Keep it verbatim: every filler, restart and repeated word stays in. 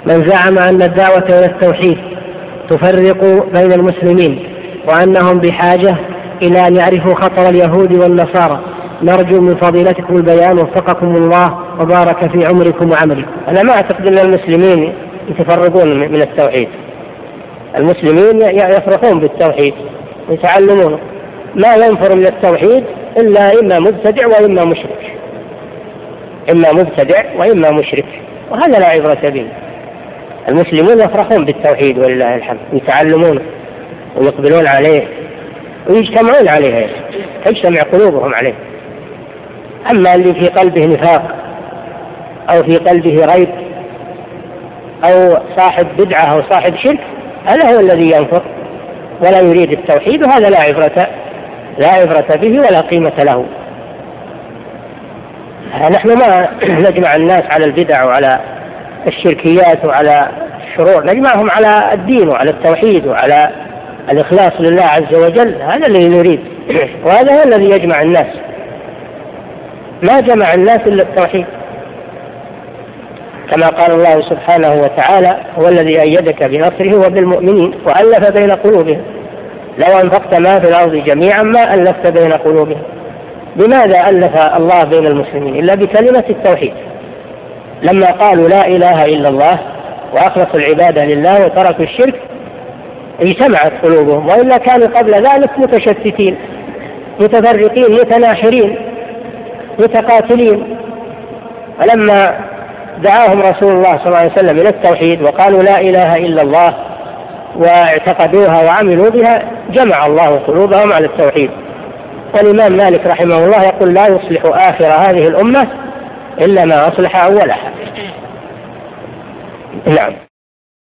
من زعم أن الدعوة إلى التوحيد تفرق بين المسلمين وأنهم بحاجة إلى أن يعرفوا خطر اليهود والنصارى، نرجو من فضيلتكم البيان وفقكم الله وبارك في عمركم وعملكم. أنا ما أعتقد أن المسلمين يتفرقون من التوحيد. المسلمين يفرحون بالتوحيد ويتعلمونه. ما ينفر من التوحيد إلا إما مبتدع وإما مشرك، إما مبتدع وإما مشرك، وهذا لا عبرة به. المسلمون يفرحون بالتوحيد ولله الحمد، يتعلمونه ويقبلون عليه ويجتمعون عليه، تجتمع قلوبهم عليه. أما اللي في قلبه نفاق أو في قلبه ريب أو صاحب بدعة أو صاحب شرك، هذا هو الذي ينفر ولا يريد التوحيد، وهذا لا عبرة لا عبرة به ولا قيمة له. نحن ما نجمع الناس على البدع وعلى الشركيات وعلى الشرور، نجمعهم على الدين وعلى التوحيد وعلى الإخلاص لله عز وجل، هذا الذي نريد، وهذا هو الذي يجمع الناس. ما جمع الناس إلا التوحيد، كما قال الله سبحانه وتعالى: هو الذي أيدك بنصره وبالمؤمنين وألف بين قلوبهم لو أنفقت ما في الأرض جميعا ما ألفت بين قلوبهم. بماذا ألف الله بين المسلمين؟ إلا بكلمة التوحيد. لما قالوا لا إله إلا الله وأخلصوا العبادة لله وتركوا الشرك اجتمعت قلوبهم، وإلا كانوا قبل ذلك متشتتين متفرقين متناحرين متقاتلين. ولما دعاهم رسول الله صلى الله عليه وسلم إلى التوحيد وقالوا لا إله إلا الله واعتقدوها وعملوا بها، جمع الله قلوبهم على التوحيد. والإمام مالك رحمه الله يقول: لا يصلح آخر هذه الأمة إلا ما أصلح أولها. نعم.